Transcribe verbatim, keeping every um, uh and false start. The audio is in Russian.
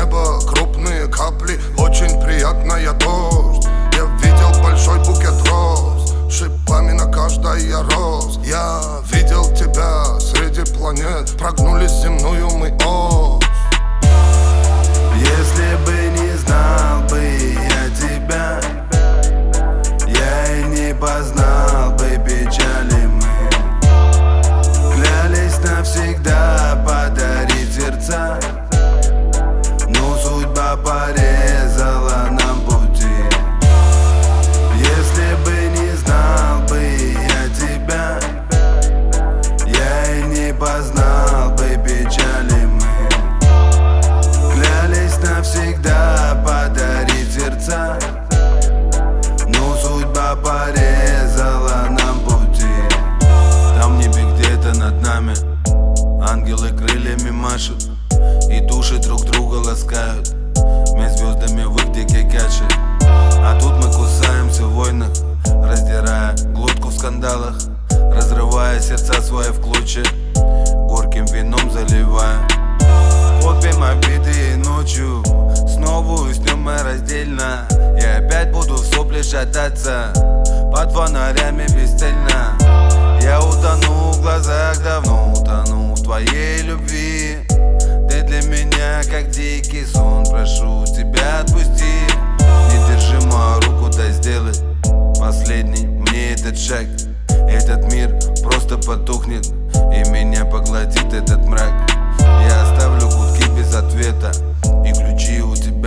неба крупные капли, очень приятная дождь. Я видел большой букет роз, шипами на каждой я рос. Я видел тебя среди планет, прогнулись земную мы ось. Если бы не знал бы я тебя, я и не познал бы печали мы. Клялись навсегда подарить сердца, но судьба порезала нам пути. Если бы не знал бы я тебя, я и не познал бы печали мы. Клялись навсегда подарить сердца, но судьба порезала нам пути. Там в небе где-то над нами ангелы крыльями машут и души друг друга ласкают. Меж звездами в их дикой каше. А тут мы кусаемся в войнах, раздирая глотку в скандалах, разрывая сердца свои в клочья, горьким вином заливая. Копим обиды и ночью снова уснем мы раздельно. И опять буду в сопле шататься под фонарями бесцельно. Я утону в глазах, давно утону в твоей любви. Ты для меня как дикий сон, прошу тебя отпусти. Не держи мою руку, дай сделать последний мне этот шаг. Этот мир просто потухнет и меня поглотит этот мрак. Я оставлю гудки без ответа, и ключи у тебя